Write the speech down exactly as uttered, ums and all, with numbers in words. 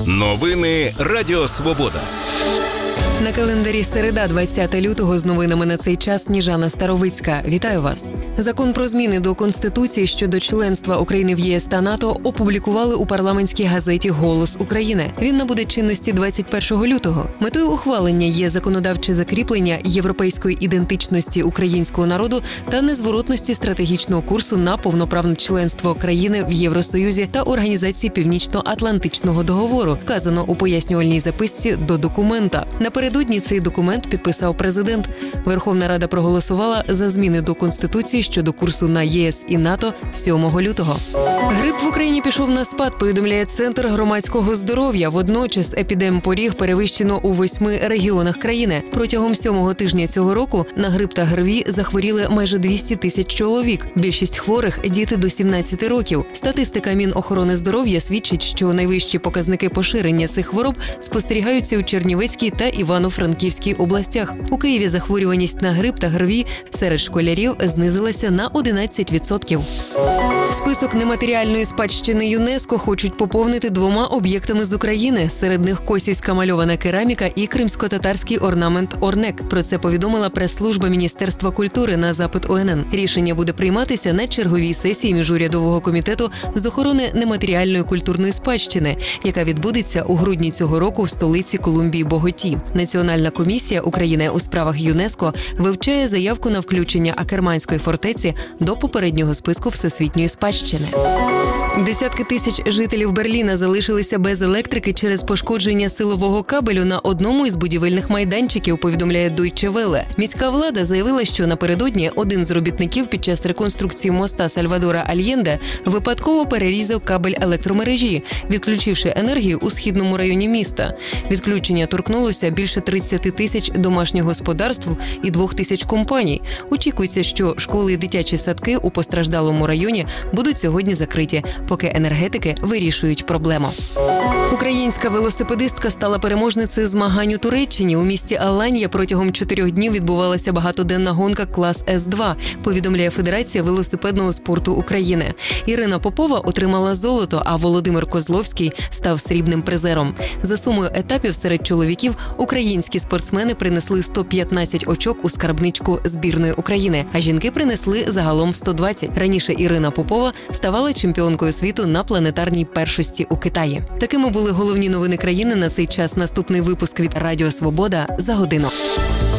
Новини Радіо Свобода. На календарі середа, двадцяте лютого, з новинами на цей час Сніжана Старовицька. Вітаю вас. Закон про зміни до Конституції щодо членства України в ЄС та НАТО опублікували у парламентській газеті «Голос України». Він набуде чинності двадцять першого лютого. Метою ухвалення є законодавче закріплення європейської ідентичності українського народу та незворотності стратегічного курсу на повноправне членство країни в Євросоюзі та Організації Північно-Атлантичного договору, вказано у пояснювальній записці до документа. Напередодні цей документ підписав президент. Верховна Рада проголосувала за зміни до Конституції щодо курсу на ЄС і НАТО сьомого лютого. Грип в Україні пішов на спад, повідомляє Центр громадського здоров'я. Водночас епідемпоріг перевищено у восьми регіонах країни. Протягом сьомого тижня цього року на грип та ГРВІ захворіли майже двісті тисяч чоловік. Більшість хворих – діти до сімнадцяти років. Статистика Мінохорони здоров'я свідчить, що найвищі показники поширення цих хвороб спостерігаються у Чернівецькій та Івано-Франківській областях. У Києві захворюваність на грип та ГРВІ серед школярів знизилася на одинадцять відсотків. Список нематеріальної спадщини ЮНЕСКО хочуть поповнити двома об'єктами з України. Серед них косівська мальована кераміка і кримсько-татарський орнамент «Орнек». Про це повідомила прес-служба Міністерства культури на запит О Ен Ен. Рішення буде прийматися на черговій сесії міжурядового комітету з охорони нематеріальної культурної спадщини, яка відбудеться у грудні цього року в столиці Колумбії Боготі. Національна комісія України у справах ЮНЕСКО вивчає заявку на включення Акерманської фортеці до попереднього списку всесвітньої спадщини. Десятки тисяч жителів Берліна залишилися без електрики через пошкодження силового кабелю на одному із будівельних майданчиків, повідомляє Deutsche Welle. Міська влада заявила, що напередодні один з робітників під час реконструкції моста Сальвадора Альєнде випадково перерізав кабель електромережі, відключивши енергію у східному районі міста. Відключення торкнулося більше тридцяти тисяч домашніх господарств і двох тисяч компаній. Очікується, що школи і дитячі садки у постраждалому районі будуть сьогодні закриті, поки енергетики вирішують проблему. Українська велосипедистка стала переможницею змагань у Туреччині. У місті Аланья протягом чотирьох днів відбувалася багатоденна гонка клас С два, повідомляє Федерація велосипедного спорту України. Ірина Попова отримала золото, а Володимир Козловський став срібним призером. За сумою етапів серед чоловіків українські спортсмени принесли сто п'ятнадцять очок у скарбничку збірної України, а жінки принесли загалом сто двадцять. Раніше Ірина Попова ставала чемпіонкою світу на планетарній першості у Китаї. Такими були головні новини країни на цей час. Наступний випуск від Радіо Свобода за годину.